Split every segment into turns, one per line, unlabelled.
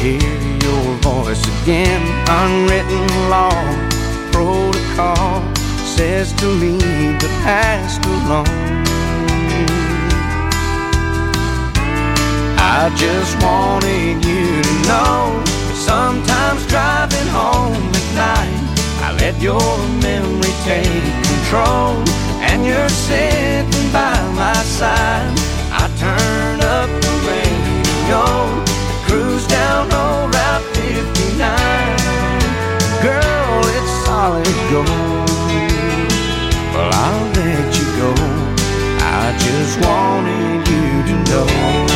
hear your voice again. Unwritten law, protocol says to leave the past alone. I just wanted you to know, sometimes driving home at night, I let your memory take control, and you're sitting by my side. I turn up the radio, cruise down old Route 59. Girl, it's solid gold. Well, I'll let you go, I just wanted you to know.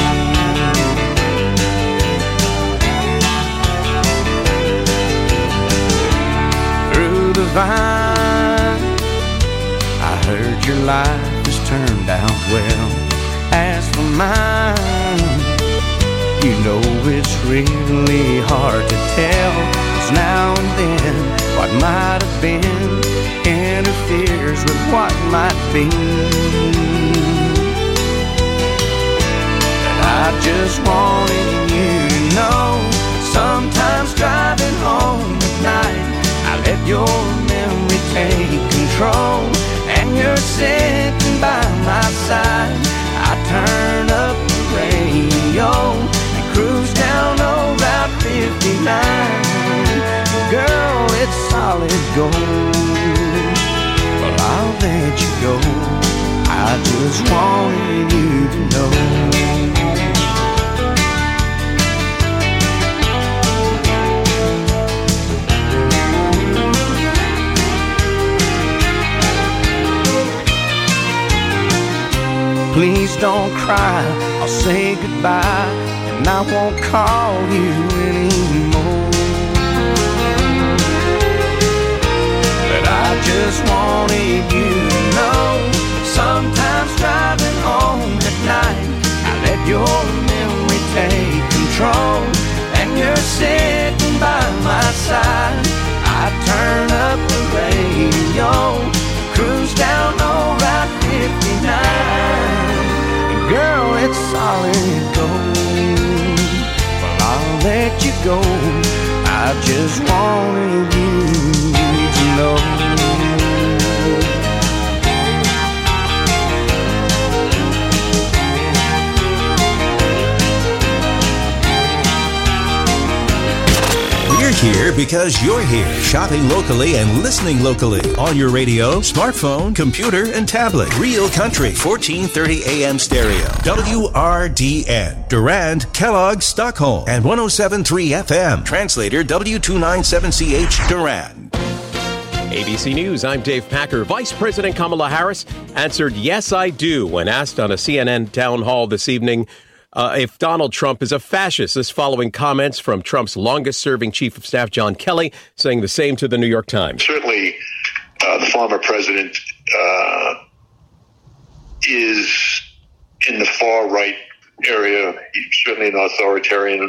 Vine, I heard your life has turned out well. As for mine, you know it's really hard to tell, 'cause now and then what might have been interferes with what might be. And I just wanted you to know, sometimes driving home at night, I let your memory take control, and you're sitting by my side. I turn up the radio and cruise down old Route 59. Girl, it's solid gold. Well, I'll let you go, I just wanted you to know. Please don't cry, I'll say goodbye, and I won't call you anymore. But I just wanted you to know, sometimes driving home at night, I let your memory take control, and you're sitting by my side. I turn up the radio, cruise down old Route 59. Girl, it's solid gold. Well, I'll let you go, I just wanted you to know.
We're here because you're here, shopping locally and listening locally on your radio, smartphone, computer, and tablet. Real Country, 1430 AM stereo. WRDN, Durand, Kellogg, Stockholm, and 107.3 FM. Translator W297CH, Durand.
ABC News, I'm Dave Packer. Vice President Kamala Harris answered yes, I do when asked on a CNN town hall this evening if Donald Trump is a fascist. This following comments from Trump's longest-serving chief of staff, John Kelly, saying the same to the New York Times.
Certainly, the former president is in the far-right area. He's certainly an authoritarian,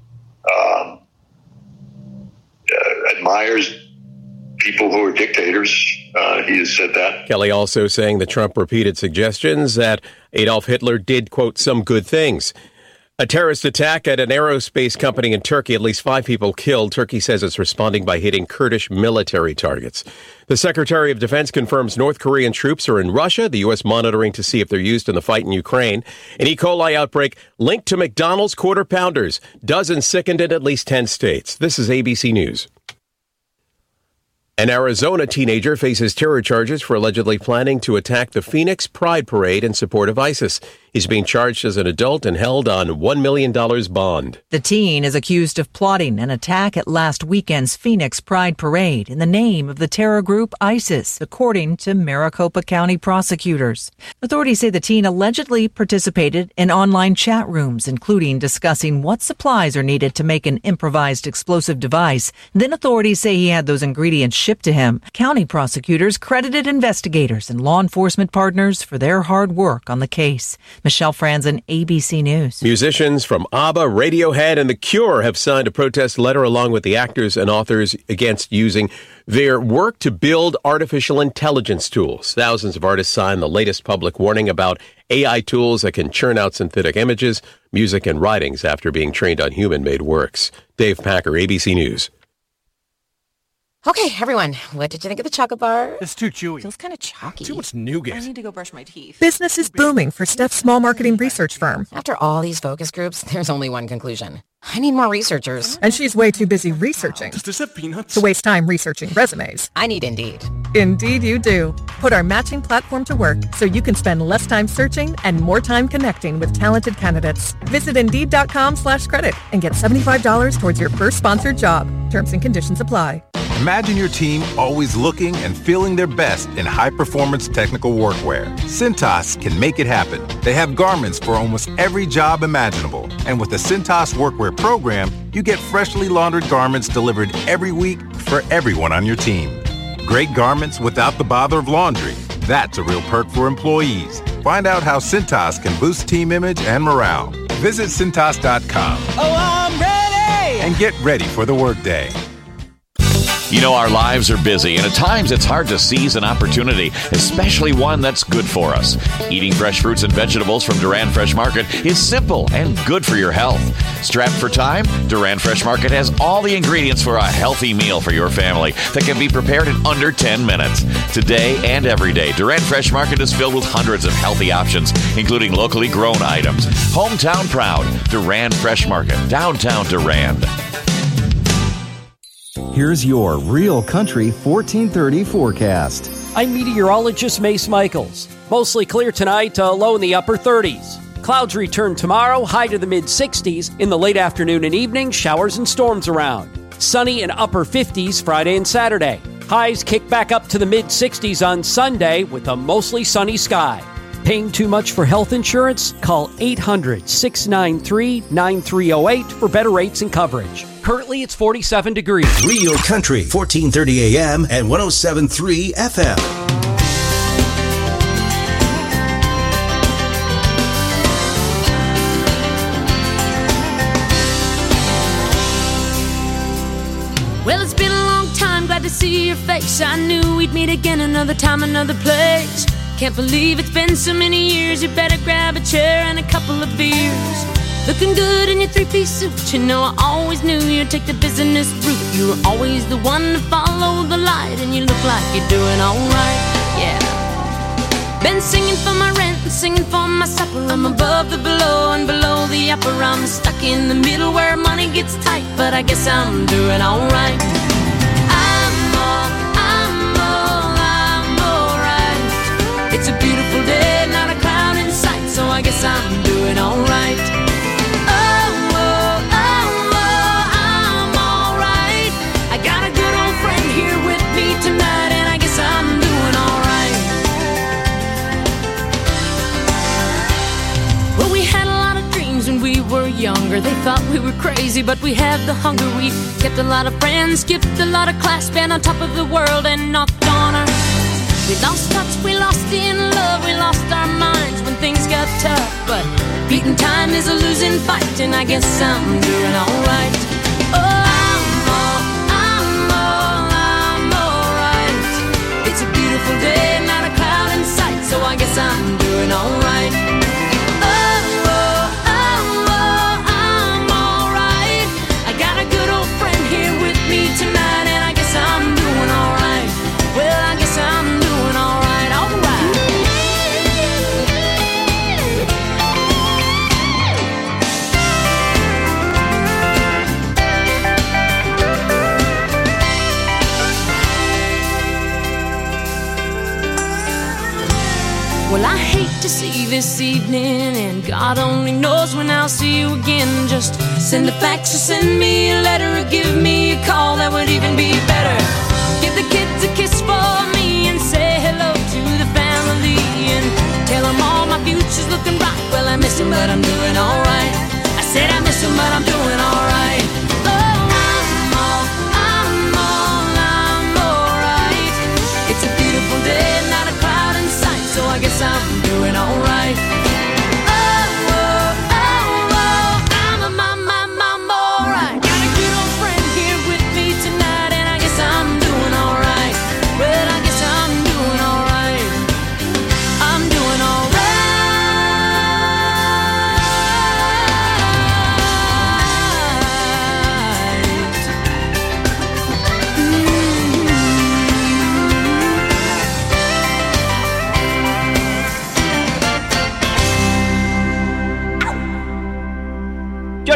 admires people who are dictators. He has said that.
Kelly also saying that Trump repeated suggestions that Adolf Hitler did, quote, some good things. A terrorist attack at an aerospace company in Turkey, at least 5 people killed. Turkey says it's responding by hitting Kurdish military targets. The Secretary of Defense confirms North Korean troops are in Russia, the U.S. monitoring to see if they're used in the fight in Ukraine. An E. coli outbreak linked to McDonald's Quarter Pounders. Dozens sickened in at least 10 states. This is ABC News. An Arizona teenager faces terror charges for allegedly planning to attack the Phoenix Pride Parade in support of ISIS. He's being charged as an adult and held on $1 million bond.
The teen is accused of plotting an attack at last weekend's Phoenix Pride Parade in the name of the terror group ISIS, according to Maricopa County prosecutors. Authorities say the teen allegedly participated in online chat rooms, including discussing what supplies are needed to make an improvised explosive device. Then authorities say he had those ingredients shipped to him. County prosecutors credited investigators and law enforcement partners for their hard work on the case. Michelle Franzen, ABC News.
Musicians from ABBA, Radiohead, and The Cure have signed a protest letter along with the actors and authors against using their work to build artificial intelligence tools. Thousands of artists signed the latest public warning about AI tools that can churn out synthetic images, music, and writings after being trained on human-made works. Dave Packer, ABC News.
Okay, everyone, what did you think of the chocolate bar?
It's too chewy.
Feels kind of chalky.
Too much nougat.
I need to go brush my teeth.
Business is booming for Steph's small marketing research firm.
After all these focus groups, there's only one conclusion. I need more researchers.
And she's way too busy researching
Does this have peanuts?
to waste time researching resumes.
I need Indeed.
Indeed you do. Put our matching platform to work so you can spend less time searching and more time connecting with talented candidates. Visit Indeed.com/credit and get $75 towards your first sponsored job. Terms and conditions apply.
Imagine your team always looking and feeling their best in high-performance technical workwear. Cintas can make it happen. They have garments for almost every job imaginable. And with the Cintas Workwear program, you get freshly laundered garments delivered every week for everyone on your team. Great garments without the bother of laundry. That's a real perk for employees. Find out how Cintas can boost team image and morale. Visit Cintas.com.
Oh, I'm ready!
And get ready for the workday.
You know, our lives are busy, and at times it's hard to seize an opportunity, especially one that's good for us. Eating fresh fruits and vegetables from Duran Fresh Market is simple and good for your health. Strapped for time? Duran Fresh Market has all the ingredients for a healthy meal for your family that can be prepared in under 10 minutes. Today and every day, Duran Fresh Market is filled with hundreds of healthy options, including locally grown items. Hometown proud, Duran Fresh Market, downtown Durand.
Here's your Real Country 1430 forecast.
I'm meteorologist Mace Michaels. Mostly clear tonight, low in the upper 30s. Clouds return tomorrow, high to the mid-60s. In the late afternoon and evening, showers and storms around. Sunny in upper 50s Friday and Saturday. Highs kick back up to the mid-60s on Sunday with a mostly sunny sky. Paying too much for health insurance? Call 800-693-9308 for better rates and coverage. Currently, it's 47 degrees.
Real Country, 1430 AM and 107.3 FM.
Well, it's been a long time, glad to see your face. I knew we'd meet again another time, another place. Can't believe it's been so many years. You better grab a chair and a couple of beers. Looking good in your three-piece suit. You know I always knew you'd take the business route. You were always the one to follow the light, and you look like you're doing alright, yeah. Been singing for my rent and singing for my supper. I'm above the below and below the upper. I'm stuck in the middle where money gets tight, but I guess I'm doing alright. I'm alright. It's a beautiful day, not a cloud in sight, so I guess I'm doing alright. Tonight, and I guess I'm doing alright. Well, we had a lot of dreams when we were younger. They thought we were crazy, but we had the hunger. We kept a lot of friends, skipped a lot of class, been on top of the world and knocked on our. We lost touch, we lost in love, we lost our minds when things got tough. But beating time is a losing fight, and I guess I'm doing alright. It's a beautiful day, not a cloud in sight, so I guess I'm doing alright. I'm alright. I got a good old friend here with me tonight, and I guess I'm doing alright. Well, I guess I'm doing alright, alright. Well, I hate to see this evening, and God only knows when I'll see you again. Just send a fax or send me a letter or give me a call, that would even be better. Give the kids a kiss for me and say hello to the family, and tell them all my future's looking bright. Well, I miss them, but I'm doing alright. I said I miss them, but I'm doing alright. I'm alright. It's a beautiful day, not a cloud in sight, so I guess I'm doing alright.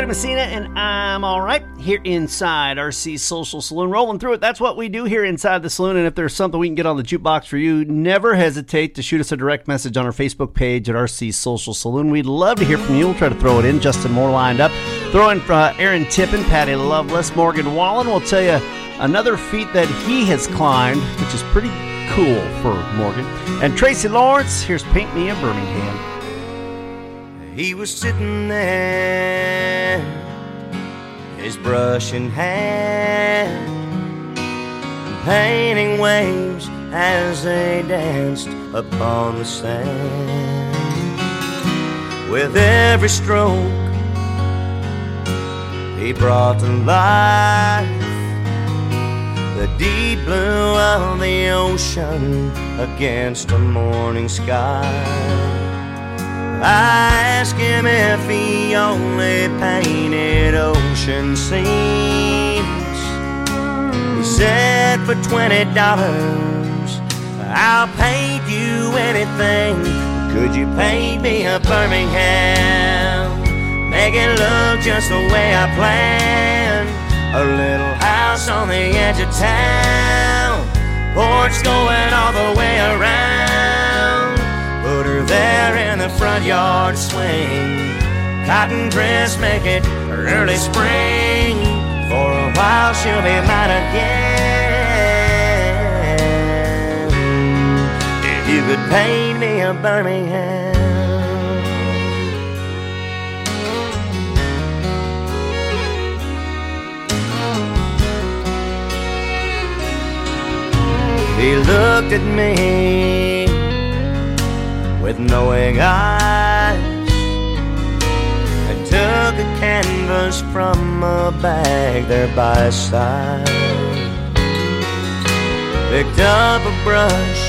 Messina, and I'm all right here inside RC Social Saloon, rolling through it. That's what we do here inside the saloon, and if there's something we can get on the jukebox for you, never hesitate to shoot us a direct message on our Facebook page at RC Social Saloon. We'd love to hear from you. We'll try to throw it in. Justin Moore lined up. Throw in Aaron Tippin, Patty Loveless, Morgan Wallen. We'll tell you another feat that he has climbed, which is pretty cool for Morgan. And Tracy Lawrence, here's Paint Me a Birmingham.
He was sitting there, his brush in hand, painting waves as they danced upon the sand. With every stroke, he brought to life the deep blue of the ocean against a morning sky. I asked him if he only painted ocean scenes. He said for $20 I'll paint you anything. Could you paint me a Birmingham? Make it look just the way I planned. A little house on the edge of town, porch going all the way around. Put her there in the front yard swing. Cotton dress, make it early spring. For a while she'll be mine again. If you could paint me a Birmingham. He looked at me with knowing eyes and took a canvas from a bag there by his side. Picked up a brush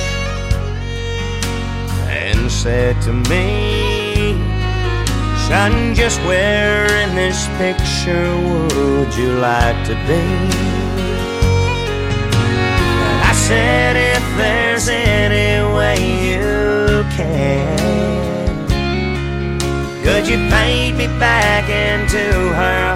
and said to me, "Son, just where in this picture would you like to be?" And I said, "If there's any way you can, could you paint me back into her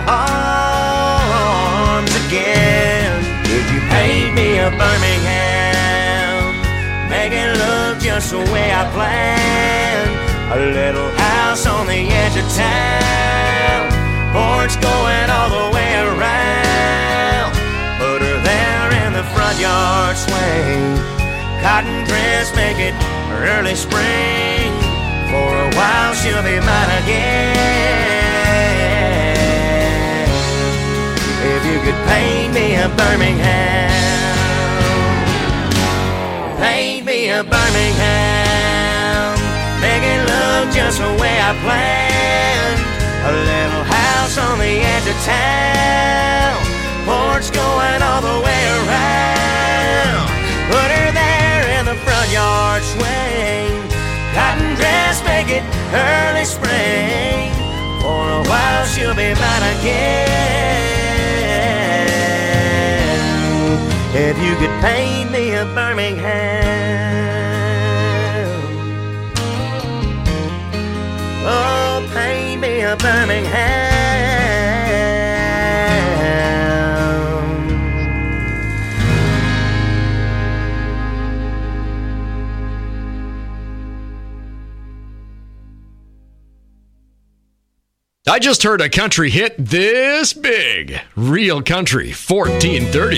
arms again? Could you paint me a Birmingham? Make it look just the way I planned. A little house on the edge of town, porch going all the way around. Put her there in the front yard swing. Cotton dress, make it early spring. For a while she'll be mine again. If you could paint me a Birmingham, paint me a Birmingham. Make it look just the way I planned. A little house on the edge of town, porch going all the way around. Put her there in the front yard swing. Cotton dress, make it early spring. For a while she'll be mine again. If you could paint me a Birmingham, oh, paint me a Birmingham.
I just heard a country hit this big. Real Country 1430.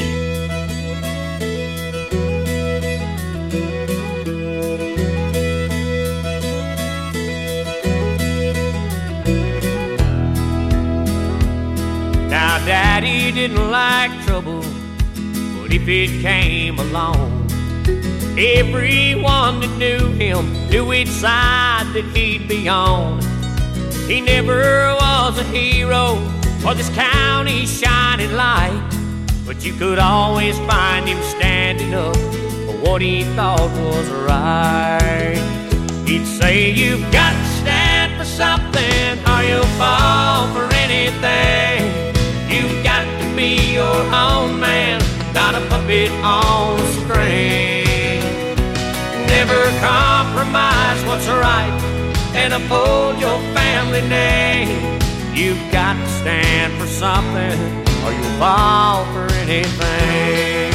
Now, Daddy didn't like trouble, but if it came along, everyone that knew him knew which side that he'd be on. He never was a hero or this county's shining light, but you could always find him standing up for what he thought was right. He'd say, "You've got to stand for something or you'll fall for anything. You've got to be your own man, not a puppet on a string. Never compromise what's right and uphold your family name. You've got to stand for something or you'll fall for anything.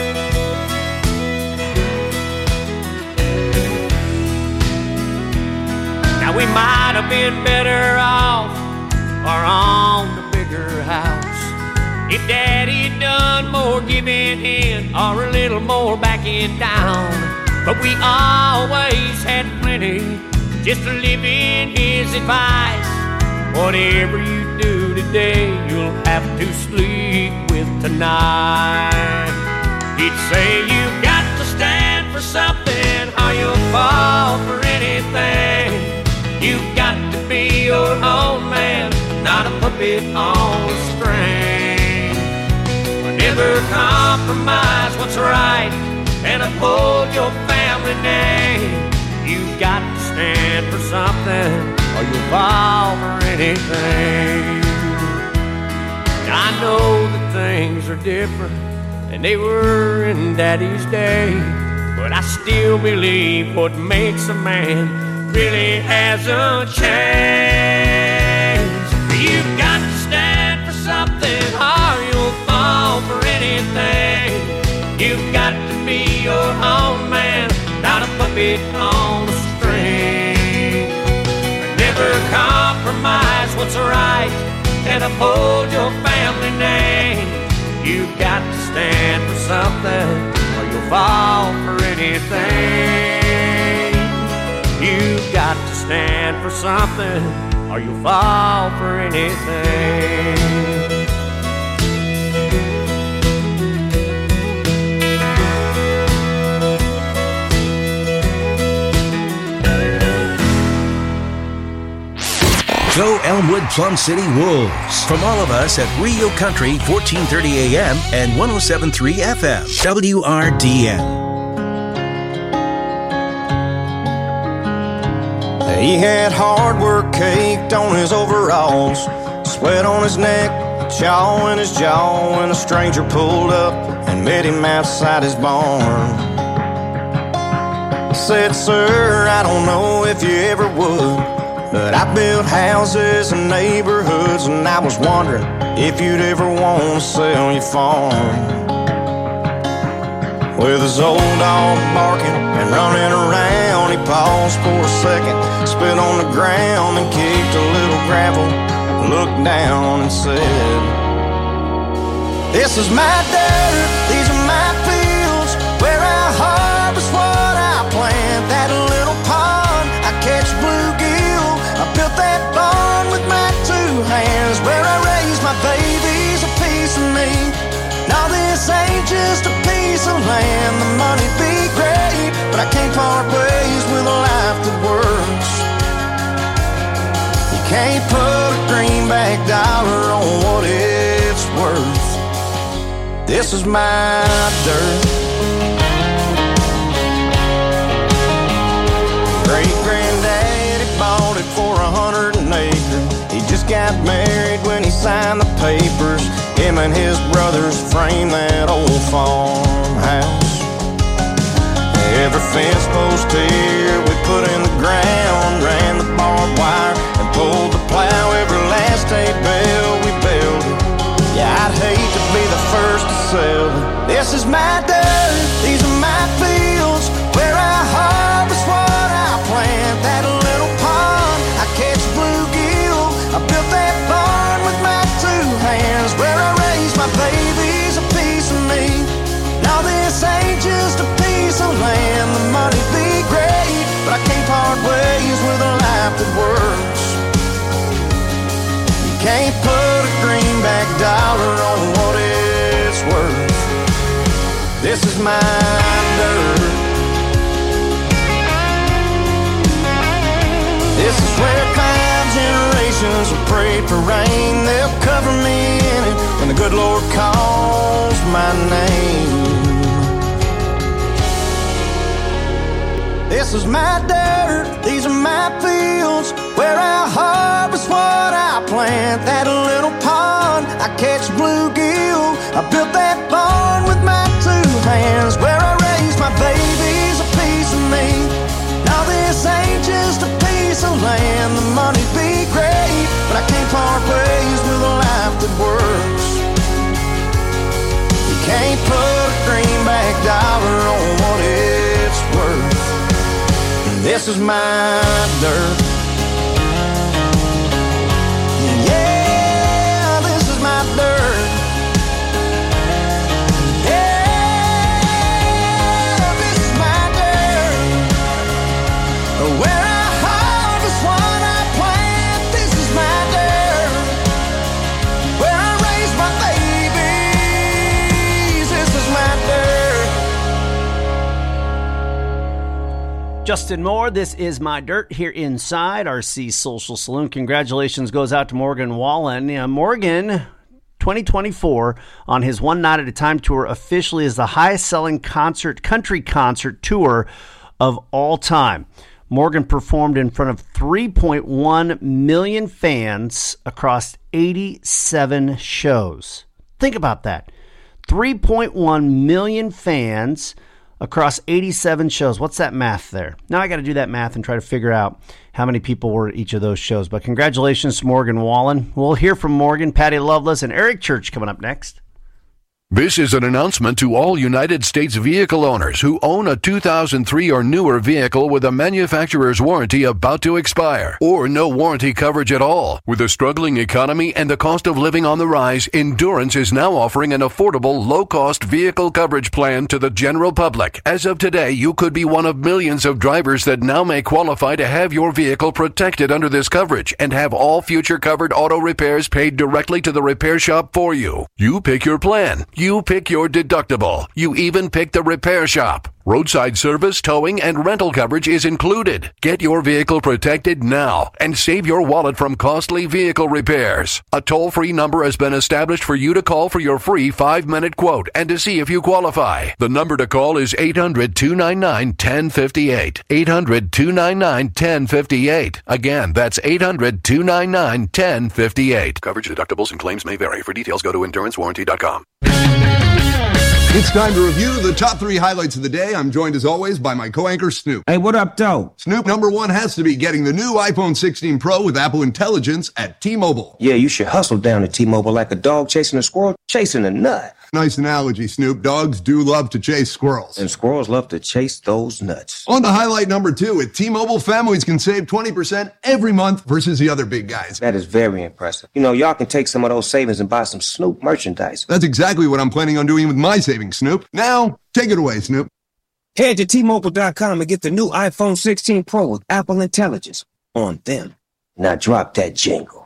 Now we might have been better off or on the bigger house if Daddy had done more giving in or a little more backing down. But we always had plenty just to live in his advice. Whatever you do today, you'll have to sleep with tonight. He'd say you've got to stand for something or you'll fall for anything. You've got to be your own man, not a puppet on a string. Never compromise what's right and uphold your family name. You've got to stand for something or you'll fall for anything. I know that things are different than they were in Daddy's day, but I still believe what makes a man really hasn't changed. You've got to stand for something or you'll fall for anything. You've got to be your own man, not a puppet on a string. Never compromise what's right and uphold your family name. You've got to stand for something or you'll fall for anything. You've got to stand for something or you'll fall for anything.
Go Elmwood Plum City Wolves. From all of us at Rio Country, 1430 AM and 107.3 FM. WRDN.
He had hard work caked on his overalls, sweat on his neck, chaw in his jaw, when a stranger pulled up and met him outside his barn. Said, "Sir, I don't know if you ever would, but I built houses and neighborhoods, and I was wondering if you'd ever want to sell your farm." With his old dog barking and running around, he paused for a second, spit on the ground and kicked a little gravel, looked down and said, "This is my dirt, these are my fields, where I harvest what I plant. That little pond, I catch bluegill, I built that barn with my two hands, where I raise my babies, a piece of me. Now this ain't just a piece of land, the money be great, but I can't part ways with a life that works. You can't put a greenback dollar on what it's worth. This is my dirt." Great-granddaddy bought it for 100 an acre. He just got married when he signed the papers. Him and his brothers framed that old farmhouse. Every fence post here we put in the ground, ran the barbed wire and pulled the plow. Every last hay bale we built it. Yeah, I'd hate to be the first to sell it. This is my dirt, these are my fields, where I harvest what I plant. That little pond, I catch bluegill, I built that barn with my two hands, where I raise my babies, a piece of me. Now this ain't just a piece of land, the money be great, but I can't part ways with a life that works. You can't put a greenback dollar on what it's worth. This is my dirt. This is where 5 generations have prayed for rain. They'll cover me in it when the good Lord calls my name. This is my dirt, these are my fields, where I harvest what I plant. That little pond, I catch bluegill, I built that barn with my two hands, where I raise my babies, a piece of me. Now this ain't just a piece of land, the money be great, but I can't can't part ways with a life that works. You can't put a greenback dollar on what it's worth. And this is my dirt. Yeah, this is my dirt. Where I harvest what I plant, this is my dirt. Where I raise my babies, this is my dirt.
Justin Moore, this is my dirt here inside RC Social Saloon. Congratulations goes out to Morgan Wallen. Morgan, 2024, on his One Night at a Time tour, officially is the highest-selling country concert tour of all time. Morgan performed in front of 3.1 million fans across 87 shows. Think about that. 3.1 million fans across 87 shows. What's that math there? Now I got to do that math and try to figure out how many people were at each of those shows. But congratulations to Morgan Wallen. We'll hear from Morgan, Patty Loveless, and Eric Church coming up next.
This is an announcement to all United States vehicle owners who own a 2003 or newer vehicle with a manufacturer's warranty about to expire, or no warranty coverage at all. With a struggling economy and the cost of living on the rise, Endurance is now offering an affordable, low-cost vehicle coverage plan to the general public. As of today, you could be one of millions of drivers that now may qualify to have your vehicle protected under this coverage and have all future covered auto repairs paid directly to the repair shop for you. You pick your plan. You pick your deductible. You even pick the repair shop. Roadside service, towing, and rental coverage is included. Get your vehicle protected now and save your wallet from costly vehicle repairs. A toll-free number has been established for you to call for your free 5-minute quote and to see if you qualify. The number to call is 800-299-1058. 800-299-1058. Again, that's 800-299-1058. Coverage, deductibles, and claims may vary. For details, go to endurancewarranty.com.
It's time to review the top 3 highlights of the day. I'm joined as always by my co-anchor Snoop.
Hey, what up, though?
Snoop, number 1 has to be getting the new iPhone 16 Pro with Apple Intelligence at T-Mobile.
Yeah, you should hustle down to T-Mobile like a dog chasing a squirrel, chasing a nut.
Nice analogy, Snoop. Dogs do love to chase squirrels.
And squirrels love to chase those nuts.
On to highlight number 2, at T-Mobile, families can save 20% every month versus the other big guys.
That is very impressive. You know, y'all can take some of those savings and buy some Snoop merchandise.
That's exactly what I'm planning on doing with my savings, Snoop. Now, take it away, Snoop.
Head to T-Mobile.com and get the new iPhone 16 Pro with Apple Intelligence on them. Now drop that jingle.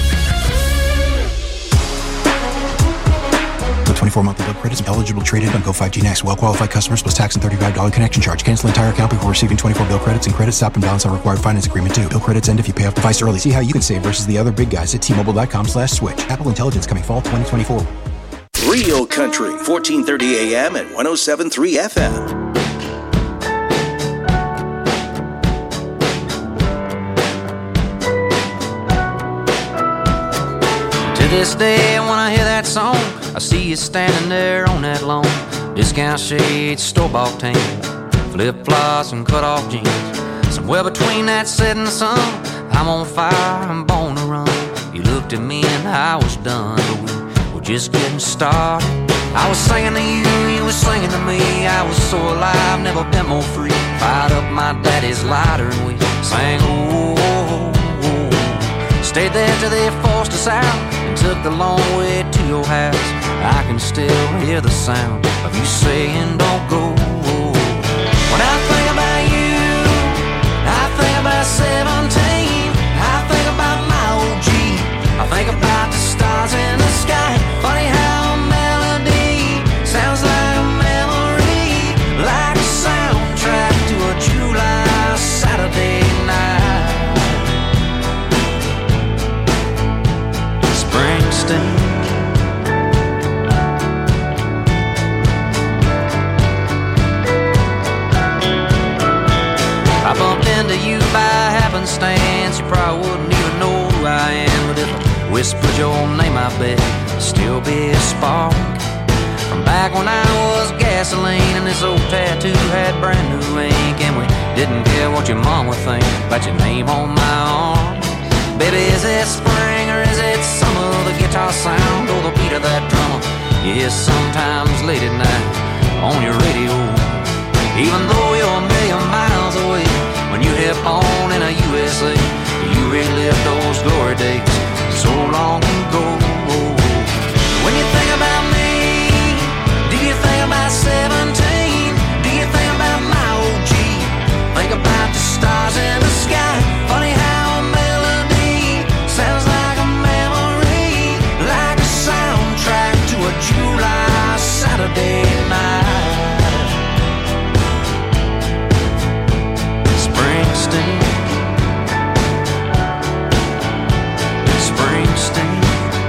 The 24 monthly bill credits eligible trade-in on Go 5G Next. Well-qualified customers plus tax and $35 connection charge. Cancel entire account before receiving 24 bill credits, and credit stop and balance on required finance agreement too. Bill credits end if you pay off device early. See how you can save versus the other big guys at T-Mobile.com/switch. Apple Intelligence coming fall 2024.
Real Country, 1430 AM and 107.3 FM.
To this day, when I hear that song, I see you standing there on that lawn. Discount shades, store-bought tan, flip-flops and cut-off jeans. Somewhere between that setting sun, I'm on fire, I'm born to run. You looked at me and I was done, but we were just getting started. I was singing to you, you were singing to me. I was so alive, never been more free. Fired up my daddy's lighter and we sang, oh, oh, oh. Stayed there till they forced us out and took the long way to your house. I can still hear the sound of you saying don't go. When I think about you, I think about 17. I think about my old Jeep. I think about the stars in the sky. Funny how a melody sounds like a memory, like a soundtrack to a July Saturday night. Springsteen. I bumped into you by happenstance. You probably wouldn't even know who I am, but if I whispered your name, I bet it'd still be a spark from back when I was gasoline and this old tattoo had brand new ink, and we didn't care what your mom would think about your name on my arm. Baby, is it spring or is guitar sound or the beat of that drummer. Yes, sometimes late at night on your radio. Even though you're a million miles away, when you hit on in a USA, you relive those glory days so long ago. When you think about me, do you think about 17? Do you think about my OG? Think about the stars in the sky. Funny how a melody sounds like a memory, like a soundtrack to a July Saturday night. Springsteen, Springsteen.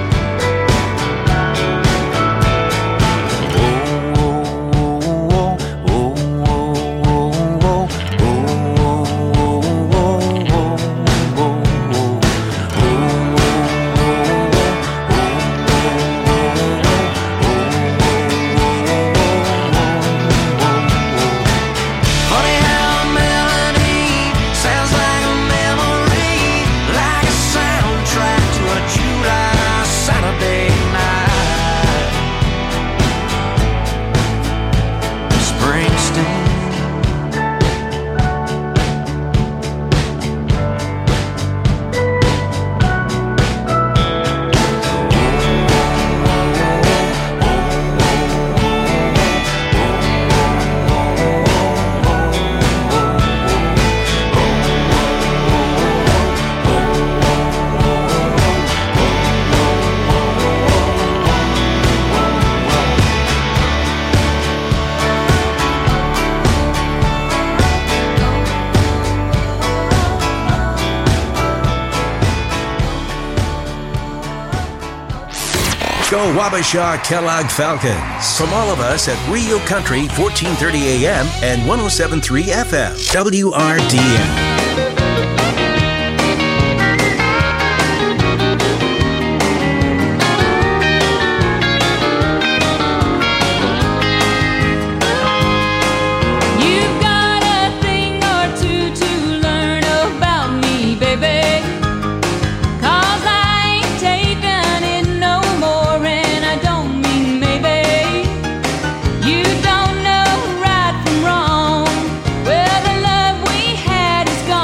Go Wabasha Kellogg Falcons. From all of us at Real Country 1430 AM and 107.3 FM. WRDN.
You don't know right from wrong. Well, the love we had is gone.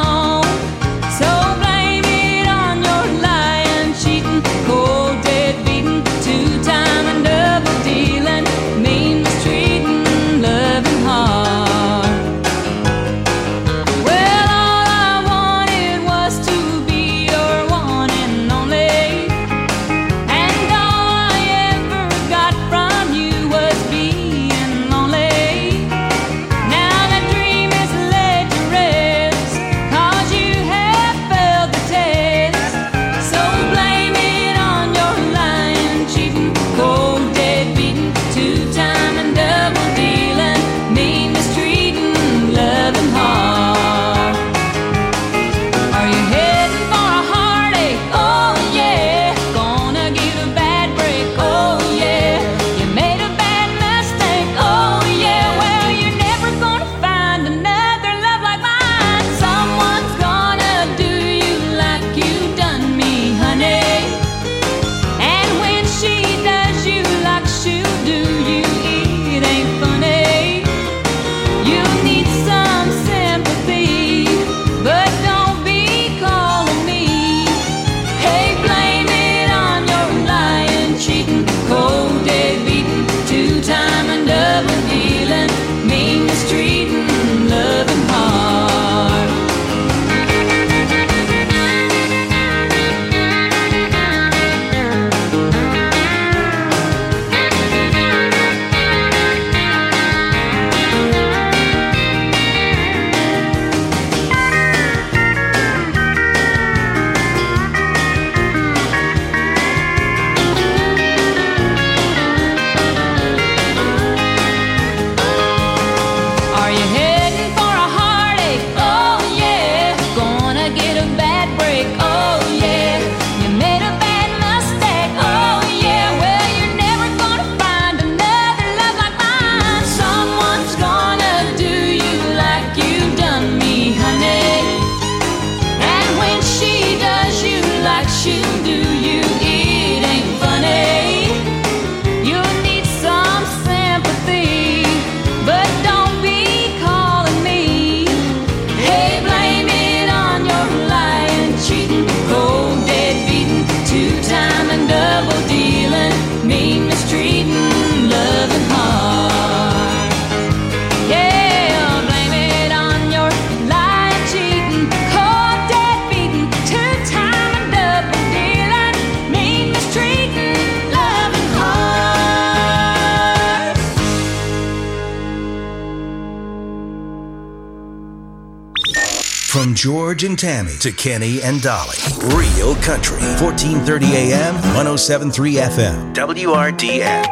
From George and Tammy to Kenny and Dolly. Real Country. 1430 AM, 107.3 FM. WRDN.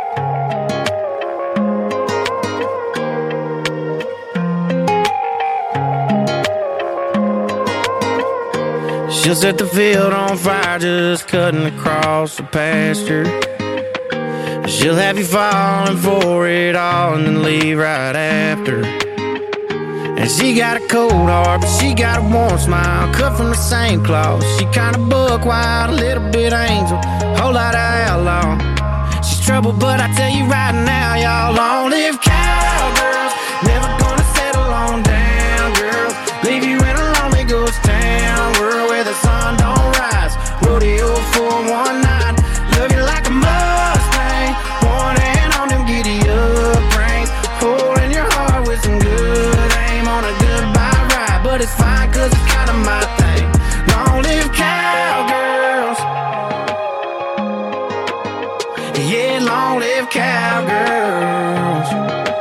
She'll set the field on fire just cutting across the pasture. She'll have you falling for it all and then leave right after. And she got a cold heart, but she got a warm smile, cut from the same cloth. She kinda buck wild, a little bit angel, whole lot of outlaw. She's trouble, but I tell you right now, y'all, long live cowgirls. Never gonna settle on down, girls. Leave you in a lonely ghost town, world where the sun don't rise. Rodeo for one night, love you like a Mustang. One hand on them giddy up reins, hole in your heart with some good aim on a goodbye ride. But it's fine, cause it's kinda my thing. Long live cowgirls. Yeah, long live cowgirls.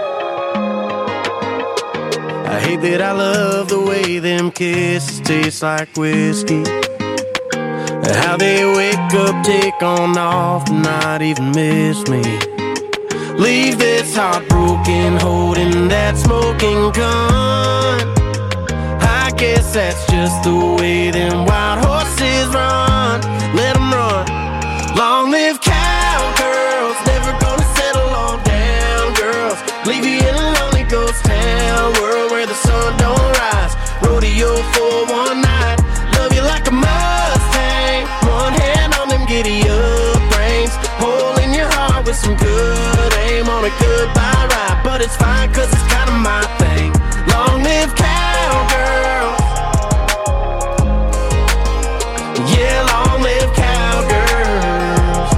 I hate that I love the way them kisses taste like whiskey. How they wake up, take on off, and not even miss me. Leave this heart broken, holding that smoking gun. I guess that's just the way them wild horses run. Let them run. Long live cowgirls, never gonna settle on down, girls. Leave you in a lonely ghost town, world where the sun don't rise. Rodeo for one night, love you like a Mustang. One hand on them giddy up reins, hole in your heart with some good aim on a goodbye ride. But it's fine, cause it's kinda my thing. Long live cowgirls. Yeah, long live cowgirls.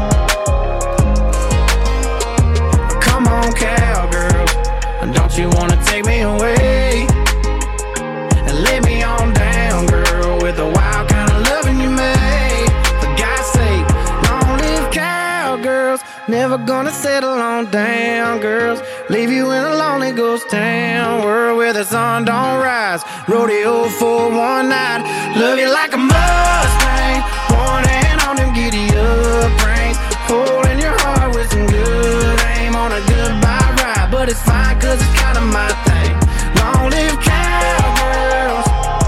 Come on, cowgirls, don't you wanna take me away and lay me on down, girl, with the wild kind of loving you made. For God's sake, long live cowgirls. Never gonna settle on down, girls. Leave you in a lonely ghost town, world where the sun don't rise. Rodeo for one night, love you like a Mustang. One hand on them giddy up reins, hole in your heart with some good aim on a goodbye ride. But it's fine, cause it's kinda my thing. Long live cowgirls.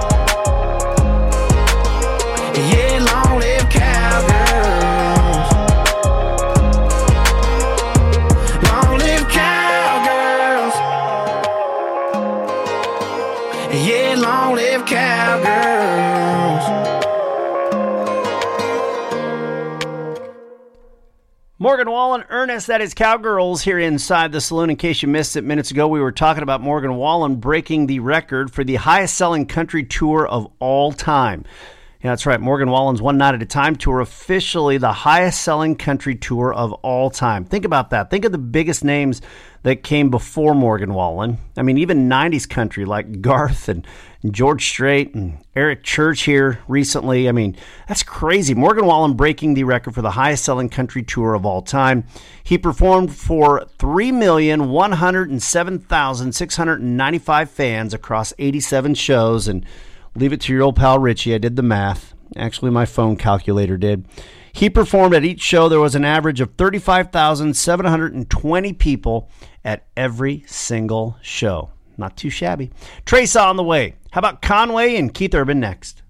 Yeah, long live cowgirls. Long live cowgirls. Yeah, long live cowgirls.
Morgan Wallen, Ernest, that is Cowgirls here inside the saloon. In case you missed it minutes ago, we were talking about Morgan Wallen breaking the record for the highest selling country tour of all time. Yeah, that's right. Morgan Wallen's One Night at a Time tour, officially the highest selling country tour of all time. Think about that. Think of the biggest names that came before Morgan Wallen. I mean, even 90s country like Garth and George Strait and Eric Church here recently. I mean, that's crazy. Morgan Wallen breaking the record for the highest selling country tour of all time. He performed for 3,107,695 fans across 87 shows. And leave it to your old pal Richie. I did the math. Actually, my phone calculator did. He performed at each show. There was an average of 35,720 people at every single show. Not too shabby. Trace on the way. How about Conway and Keith Urban next?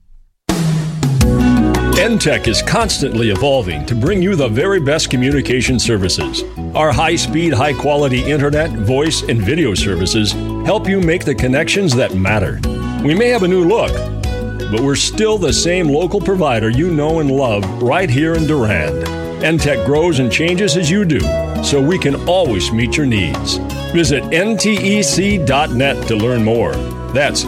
NTech is constantly evolving to bring you the very best communication services. Our high-speed, high-quality internet, voice, and video services help you make the connections that matter. We may have a new look, but we're still the same local provider you know and love right here in Durand. NTech grows and changes as you do, so we can always meet your needs. Visit ntec.net to learn more. That's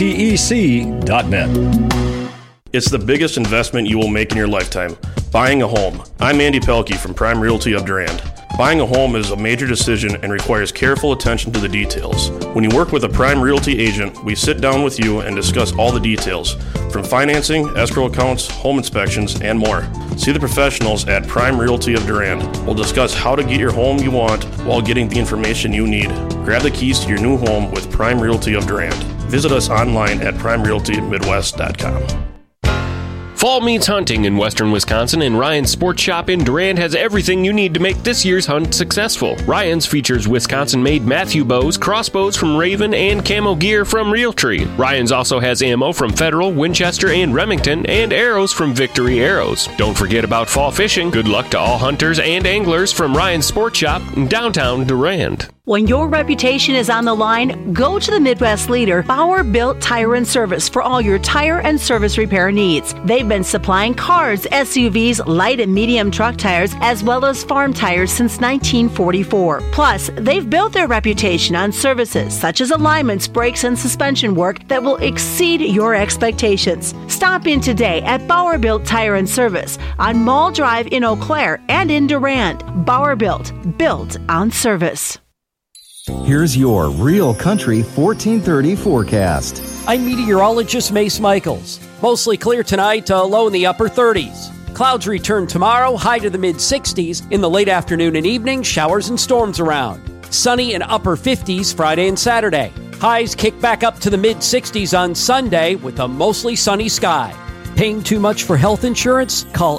ntec.net.
It's the biggest investment you will make in your lifetime, buying a home. I'm Andy Pelkey from Prime Realty of Durand. Buying a home is a major decision and requires careful attention to the details. When you work with a Prime Realty agent, we sit down with you and discuss all the details, from financing, escrow accounts, home inspections, and more. See the professionals at Prime Realty of Durand. We'll discuss how to get your home you want while getting the information you need. Grab the keys to your new home with Prime Realty of Durand. visit us online at primerealtymidwest.com.
Fall means hunting in western Wisconsin, and Ryan's Sports Shop in Durand has everything you need to make this year's hunt successful. Ryan's features Wisconsin-made Matthew bows, crossbows from Raven, and camo gear from Realtree. Ryan's also has ammo from Federal, Winchester, and Remington, and arrows from Victory Arrows. Don't forget about fall fishing. Good luck to all hunters and anglers from Ryan's Sports Shop in downtown Durand.
When your reputation is on the line, go to the Midwest leader, Bauer Built Tire and Service, for all your tire and service repair needs. They've been supplying cars, SUVs, light and medium truck tires, as well as farm tires since 1944. Plus, they've built their reputation on services such as alignments, brakes, and suspension work that will exceed your expectations. Stop in today at Bauer Built Tire and Service on Mall Drive in Eau Claire and in Durand. Bauer Built on service.
Here's your Real Country 1430 forecast.
I'm meteorologist Mace Michaels. Mostly clear tonight, low in the upper 30s. Clouds return tomorrow, high to the mid-60s. In the late afternoon and evening, showers and storms around. Sunny and upper 50s Friday and Saturday. Highs kick back up to the mid-60s on Sunday with a mostly sunny sky. Paying too much for health insurance? Call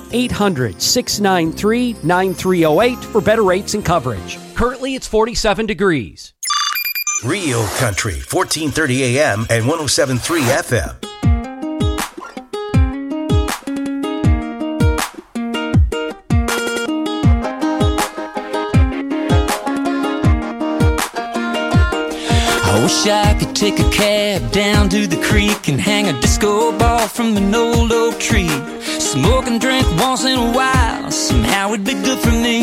800-693-9308 for better rates and coverage. Currently, it's 47 degrees.
Real Country, 1430 AM and 107.3 FM.
I wish I could take a cab down to the creek and hang a disco ball from an old oak tree. Smoke and drink once in a while, somehow it'd be good for me.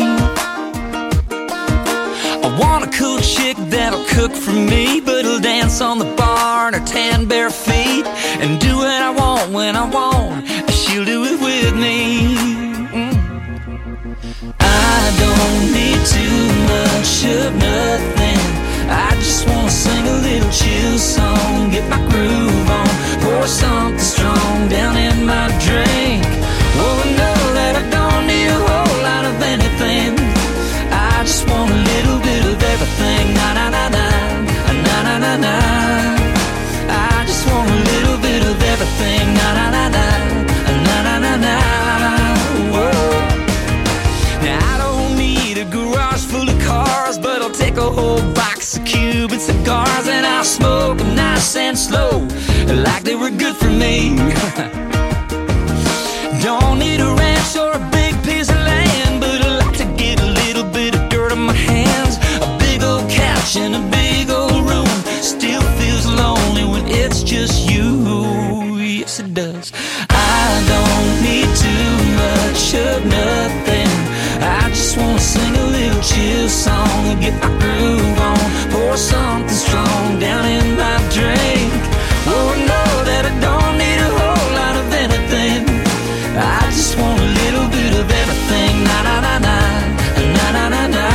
I want a cool chick that'll cook for me, but will dance on the bar in her tan bare feet and do what I want when I want. She'll do it with me. I don't need too much of nothing. I just wanna sing a little chill song, get my groove on, pour something strong down in my drink. Oh, I know that I don't need a whole lot of anything. I just want a little bit of everything. Na na na na, na na na na. I just want a little bit of everything. Na na na na, na na na na. Whoa. Now I don't need a garage full of cars, but I'll take a whole box of Cuban cigars and I'll smoke them nice and slow, like they were good for me. Don't need a ranch or a big piece of land, but I like to get a little bit of dirt on my hands. A big old couch in a big old room still feels lonely when it's just you. Yes, it does. I don't need too much of nothing. I just wanna sing a little chill song and get my groove on, pour something strong down in my drink. Oh, I know that I don't need a whole lot of anything. I just want a little bit of everything. Na na na na, na na na na.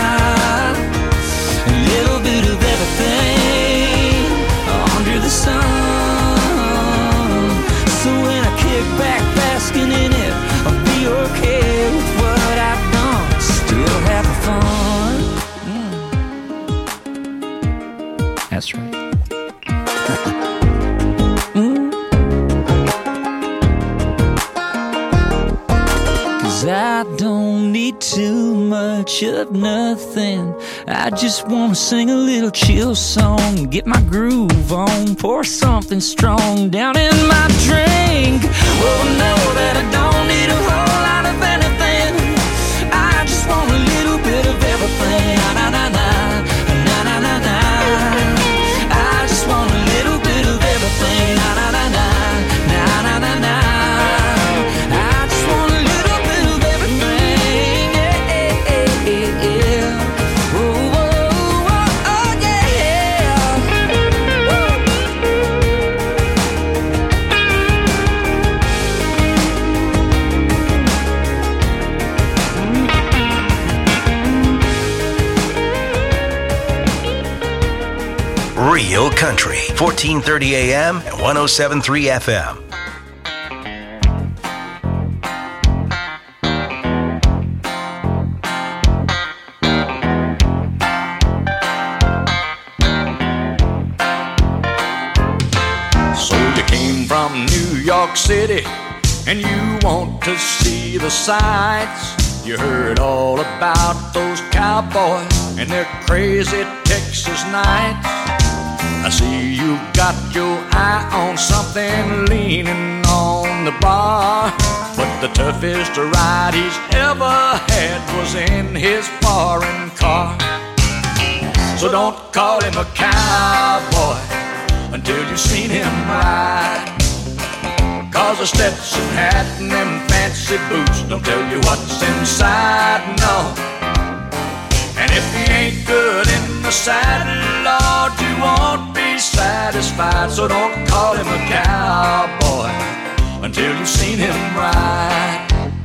A little bit of everything under the sun. So when I kick back basking in it, I'll be okay with what I've done. Still having fun. That's right. I don't need too much of nothing. I just wanna sing a little chill song, get my groove on, pour something strong down in my drink. Oh, know that I don't need a whole lot of anything. I just want a little bit of everything. Na na na na, na na na na. I just want a little bit of everything. Na na na na, na na na na.
Real Country, 1430 AM and 107.3 FM.
city and you want to see the sights. You heard all about those cowboys and their crazy Texas nights. I see you got your eye on something leaning on the bar, but the toughest ride he's ever had was in his foreign car. So don't call him a cowboy until you've seen him ride, 'cause a Stetson hat and them fancy boots don't tell you what's inside, no. And if he ain't good in the saddle, Lord, you won't be satisfied. So don't call him a cowboy until you've seen him ride.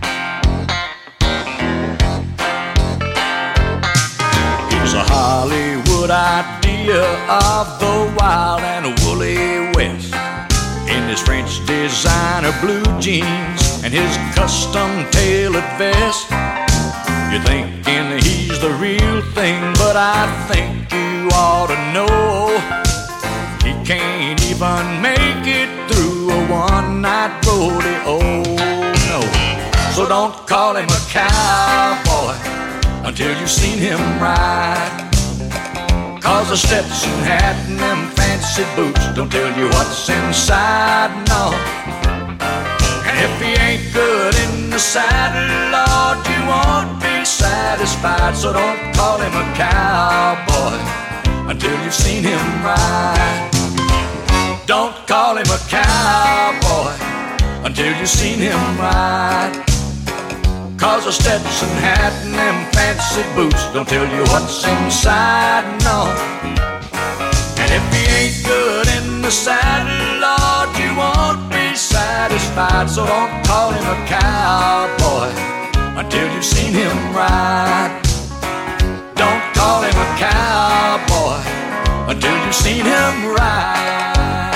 He's a Hollywood idea of the wild and woolly West, in his French designer blue jeans and his custom tailored vest. You're thinking he's the real thing, but I think you ought to know he can't even make it through a one-night rodeo, no. So don't call him a cowboy until you've seen him ride, 'cause a Stetson hat and them fancy boots don't tell you what's inside, no. And if he ain't good in the saddle, Lord, you won't be satisfied. So don't call him a cowboy until you've seen him ride. Don't call him a cowboy until you've seen him ride, 'cause a Stetson hat and them fancy boots don't tell you what's inside, no. And if he ain't good in the saddle, Lord, you won't be satisfied. So don't call him a cowboy until you've seen him ride. Don't call him a cowboy until you've seen him ride.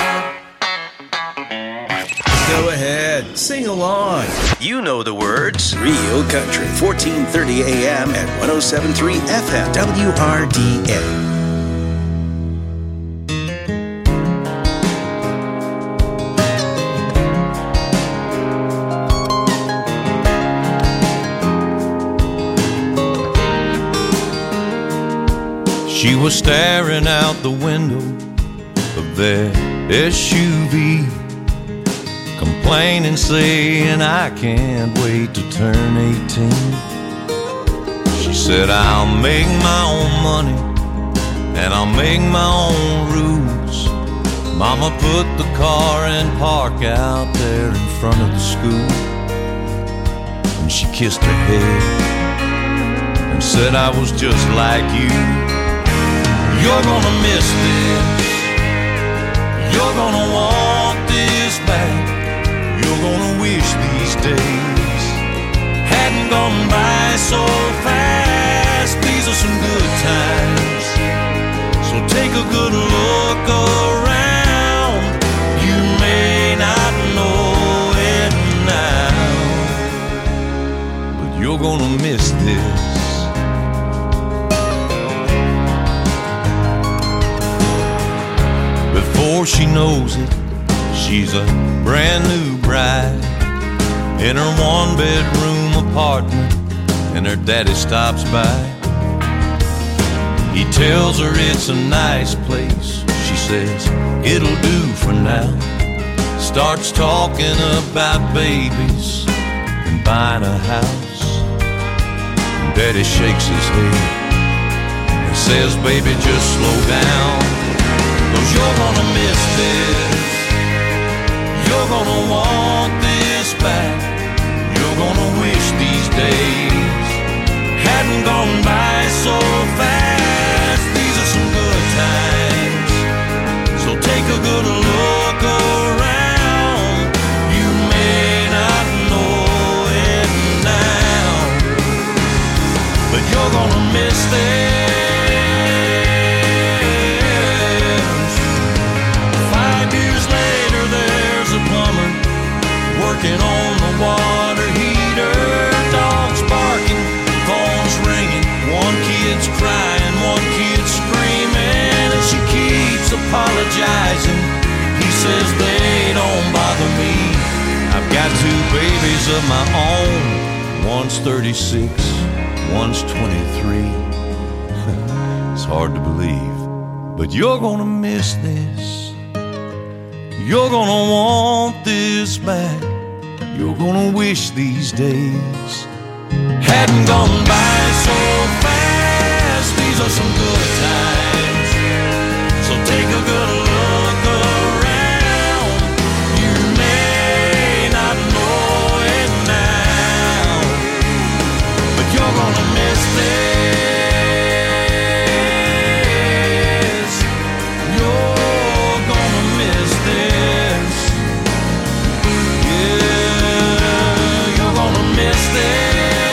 Go ahead, sing along. You know the words. Real Country, 1430 AM at 107.3 FM, WRDA.
She was staring out the window of that SUV, complaining, saying, I can't wait to turn 18. She said, I'll make my own money and I'll make my own rules. Mama put the car and park out there in front of the school, and she kissed her head and said, I was just like you. You're gonna miss this, you're gonna want this back, you're gonna wish these days hadn't gone by so fast. These are some good times, so take a good look around. You may not know it now, but you're gonna miss this. Before she knows it, she's a brand new bride in her one-bedroom apartment, and her daddy stops by. He tells her it's a nice place. She says, it'll do for now. Starts talking about babies and buying a house. And Daddy shakes his head and says, baby, just slow down, 'cause you're gonna miss this, you're gonna want this back, you're gonna wish these days hadn't gone by so fast. These are some good times, so take a good look around. You may not know it now, but you're gonna miss this. Working on the water heater, dogs barking, phones ringing, one kid's crying, one kid's screaming, and she keeps apologizing. He says they don't bother me, of my own. One's 36, one's 23. It's hard to believe, but you're gonna miss this. You're gonna want this back. You're gonna wish these days hadn't gone by so fast. These are some good times, so take a good look around. You may not know it now, but you're gonna miss this. You're gonna miss this. Yeah, you're gonna miss this.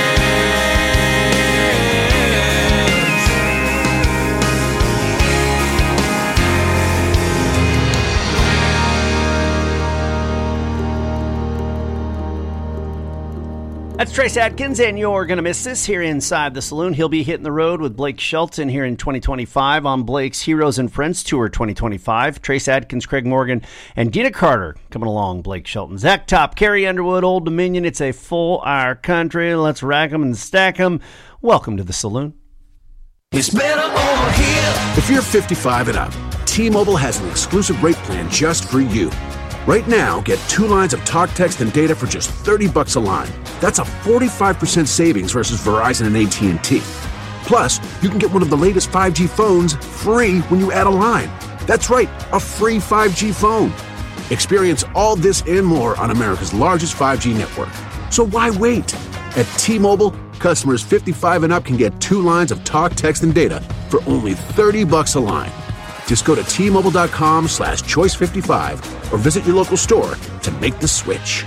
That's Trace Adkins, and you're going to miss this here inside the saloon. He'll be hitting the road with Blake Shelton here in 2025 on Blake's Heroes and Friends Tour 2025. Trace Adkins, Craig Morgan, and Gina Carter coming along. Blake Shelton, Zach Top, Carrie Underwood, Old Dominion. It's a full hour country. Let's rack them and stack them. Welcome to the saloon.
It's better over here. If you're 55 and up, T-Mobile has an exclusive rate plan just for you. Right now, get 2 lines of talk, text, and data for just $30 a line. That's a 45% savings versus Verizon and AT&T. Plus, you can get one of the latest 5G phones free when you add a line. That's right, a free 5G phone. Experience all this and more on America's largest 5G network. So why wait? At T-Mobile, customers 55 and up can get 2 lines of talk, text, and data for only $30 a line. Just go to T-Mobile.com/choice55 or visit your local store to make the switch.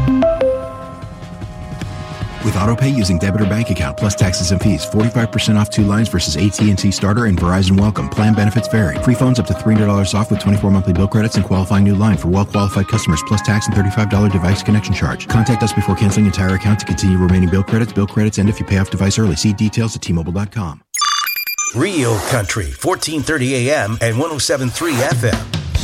With AutoPay using debit or bank account plus taxes and fees, 45% off 2 lines versus AT&T Starter and Verizon Welcome. Plan benefits vary. Free phones up to $300 off with 24 monthly bill credits and qualifying new line for well-qualified customers plus tax and $35 device connection charge. Contact us before canceling entire account to continue remaining bill credits, and if you pay off device early. See details at T-Mobile.com.
Real Country, 1430 AM and 107.3 FM.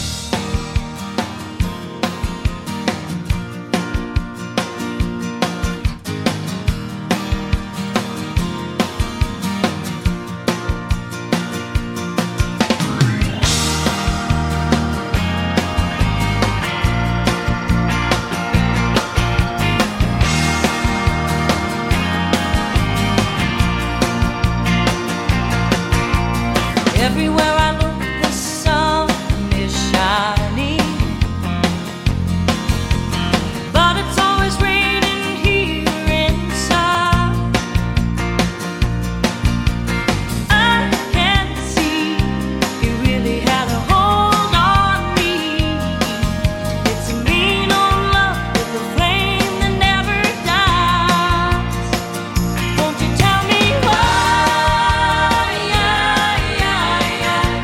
Everywhere I look, the sun is shining, but it's always raining here inside. I can't see you really had a hold on me. It's a mean old love with a flame that never dies. Won't you tell me why?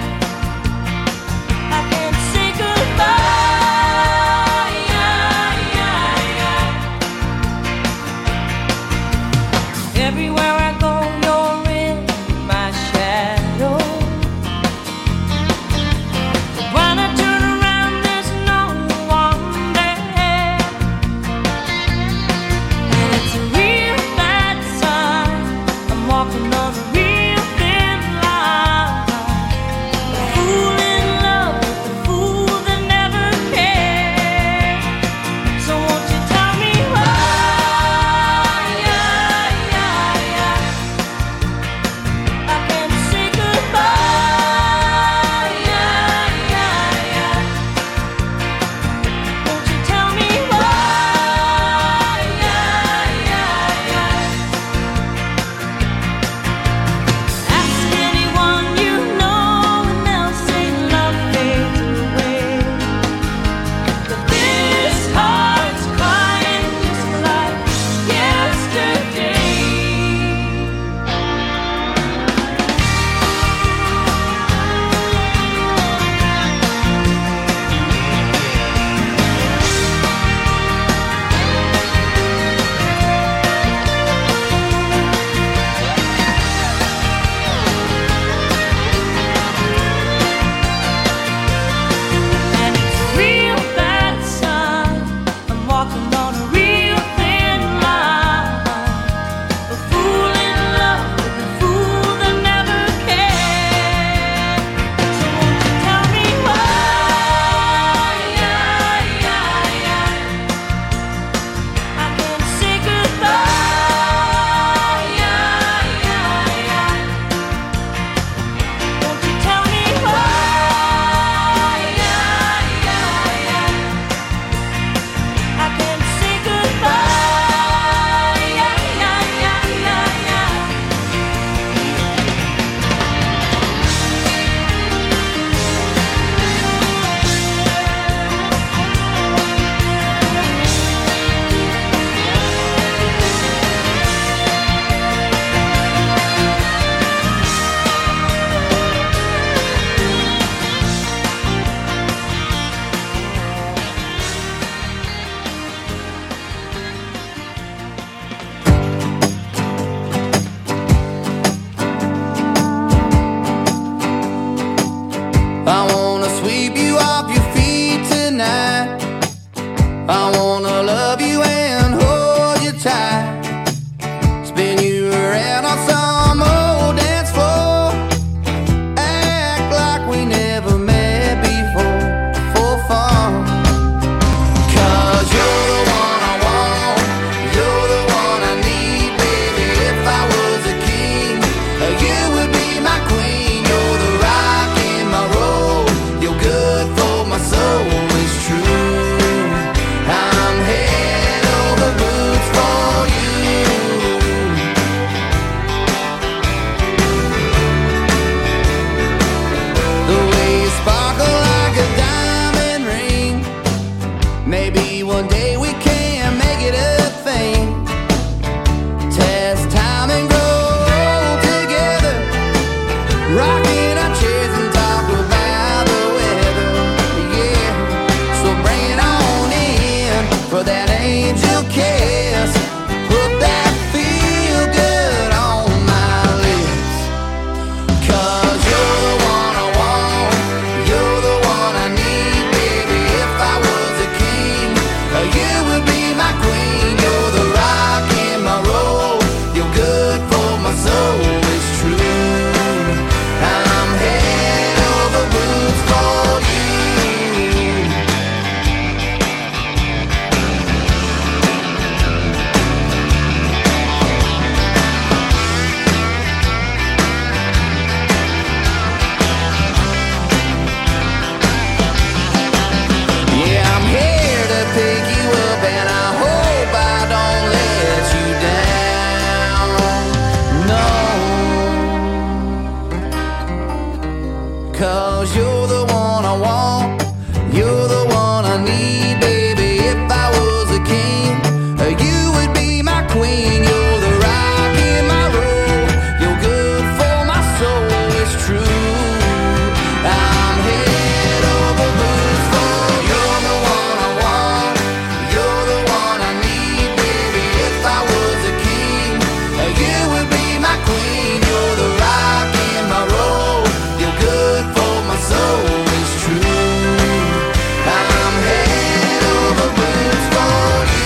'cause you're the one I want, you're the one I need, baby. If I was a king, you would be my queen. You're the rock in my road, you're good for my soul, it's true. I'm head over boots for you're the one I want, you're the one I need, baby. If I was a king, you would be my queen. You're the rock in my road, you're good for my soul, it's true. I'm head over boots for you.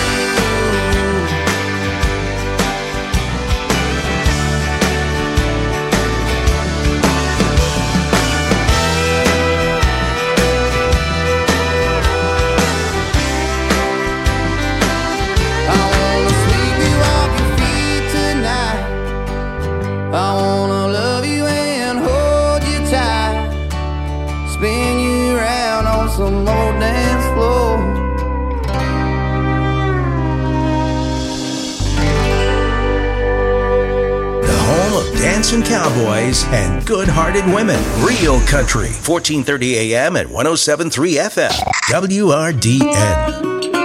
I wanna sweep you off your feet tonight. I wanna love you and hold you tight, spin you around on some old dance floor.
The home of dancing cowboys and good-hearted women. Real Country, 1430 AM at 107.3 FM. WRDN.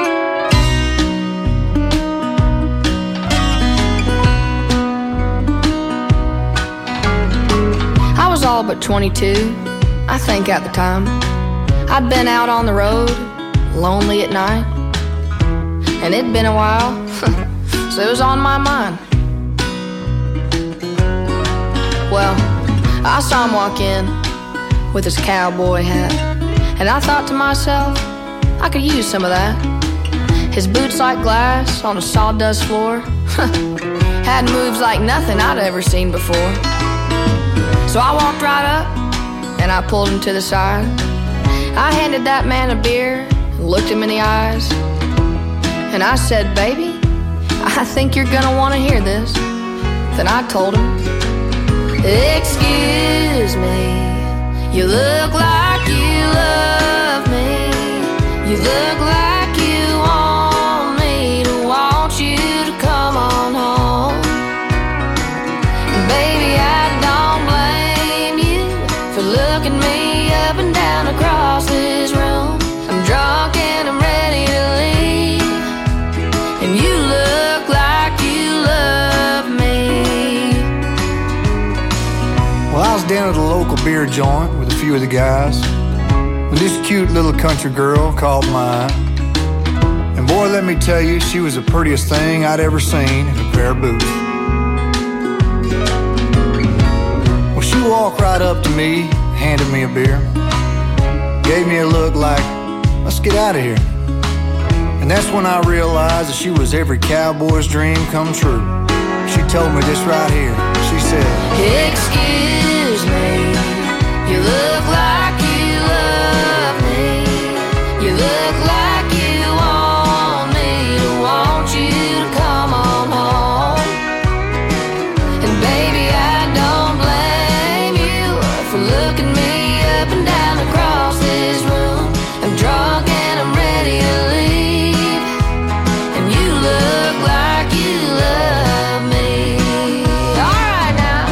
I was all but 22, I think at the time. I'd been out on the road, lonely at night, and it'd been a while, so it was on my mind. Well, I saw him walk in with his cowboy hat, and I thought to myself, I could use some of that. His boots like glass on a sawdust floor, had moves like nothing I'd ever seen before. So I walked right up, and I pulled him to the side. I handed that man a beer, and looked him in the eyes, and I said, baby, I think you're gonna wanna hear this. Then I told him, excuse me, you look like you love me, you look like you want me to want you to come on home. Baby, I don't blame you for looking me up and down across this room. I'm drunk and I'm ready to leave, and you look like you love me.
Well, I was down at a local beer joint with a few of the guys when this cute little country girl called my eye. And boy, let me tell you, she was the prettiest thing I'd ever seen in a pair of boots. Well, she walked right up to me, handed me a beer, gave me a look like, let's get out of here. And that's when I realized that she was every cowboy's dream come true. She told me this right here. She said,
excuse me, you look like you love me, you look like you want me to want you to come on home. And baby, I don't blame you for looking me up and down across this room. I'm drunk and I'm ready to leave, and you look like you love me. All right now.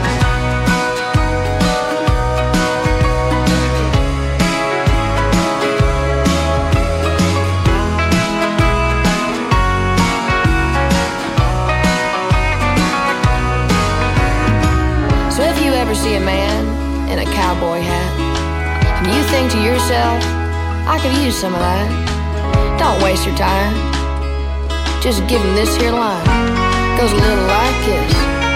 So if you ever see a man in a cowboy hat, and you think to yourself, I could use some of that, don't waste your time. Just give him this here line. Goes a little like this.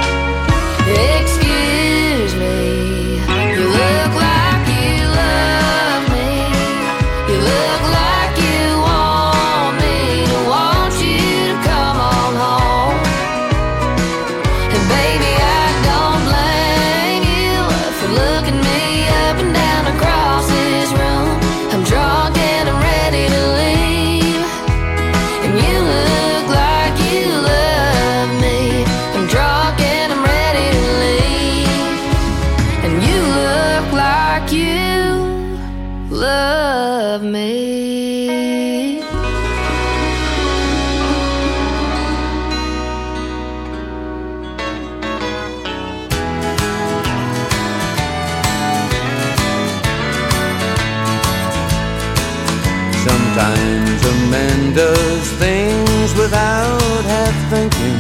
Excuse me, you look like you love me, you look like you want me to want you to come on home. And baby, I don't blame you for looking me up and down across this room. I'm drunk and I'm ready to leave, and you look like you love me. I'm drunk and I'm ready to leave, and you look like you love me.
Sometimes a man does things without half thinking,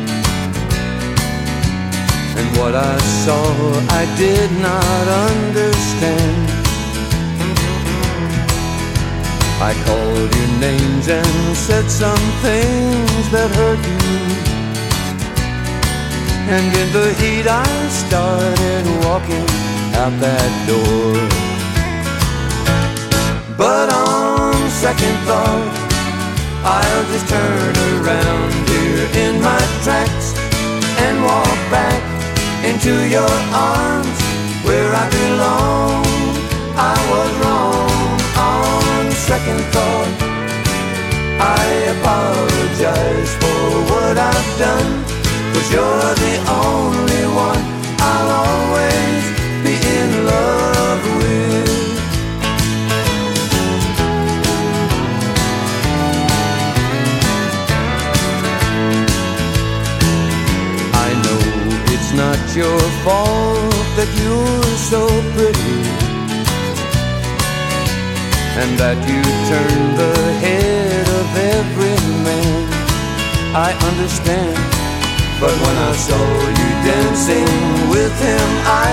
and what I saw I did not understand. I called you names and said some things that hurt you, and in the heat I started walking out that door. But on second thought, I'll just turn around here in my tracks and walk back into your arms where I belong. I was wrong on second thought. I apologize for what I've done, 'cause you're the only one I'll always be in love with. I know it's not your fault that you're so pretty, and that you turn the head of every man. I understand, but when I saw you dancing with him, I